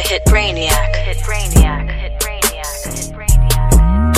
Hit Brainiac. Hit Brainiac. Hit Brainiac. Hit Brainiac.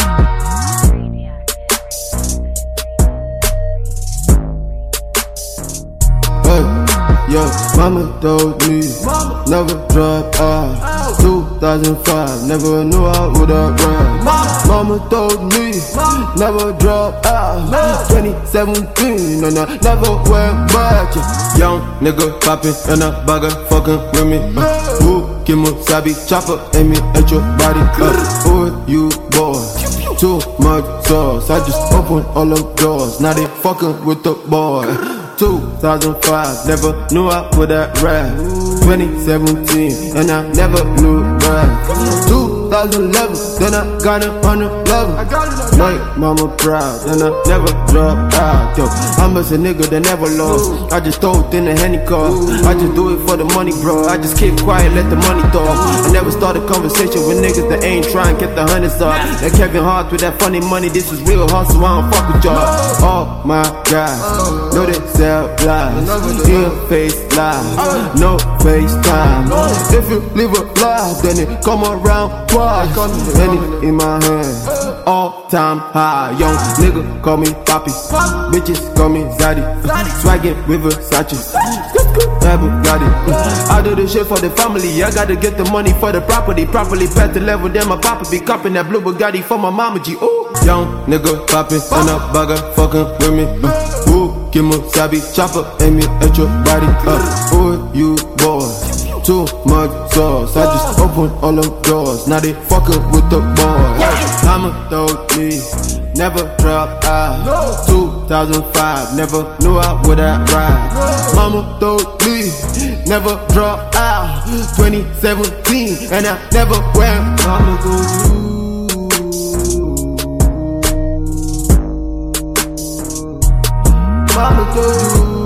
Hey, yo, mama told me never drop out. 2005, never knew I would have ride. Mama told me never drop out. 2017, and I never went back. Young nigga poppin' and a bagger fucking with me. Sabi chopper, aim it at your body. Who you boy? Too much sauce. I just opened all the doors. Now they fucking with the boy. 2005, never knew I would have ride. 2017, and I never looked back. 2011, then I got it on the level. Make mama proud, and I never dropped out. Yo, I'm just a nigga that never lost. I just throw it in the handy car. I just do it for the money, bro. I just keep quiet, let the money talk. I never start a conversation with niggas that ain't trying to get the hundreds up. That Kevin Hart with that funny money, this is real hustle, I don't fuck with y'all. Oh my God, know they sell lies. In face live, no FaceTime. If you live a lie, then it come around twice. Any in my hand, all time high. Young nigga call me Poppy, bitches call me Zaddy. Swaggin' with Versace, I do this shit for the family. I gotta get the money for the property. Properly past the level, then my papa be copping that blue Bugatti for my mama G. Ooh, young nigga poppin' and a bagger fucking with me. Sabi chopper, aim it at your body. Who you boy? Too much sauce. I just opened all the doors. Now they fucking with the boy. Mama told me never drop out. 2005, never knew I would have ride. Mama told me never drop out. 2017, and I never went. Mama told you. Mama told you.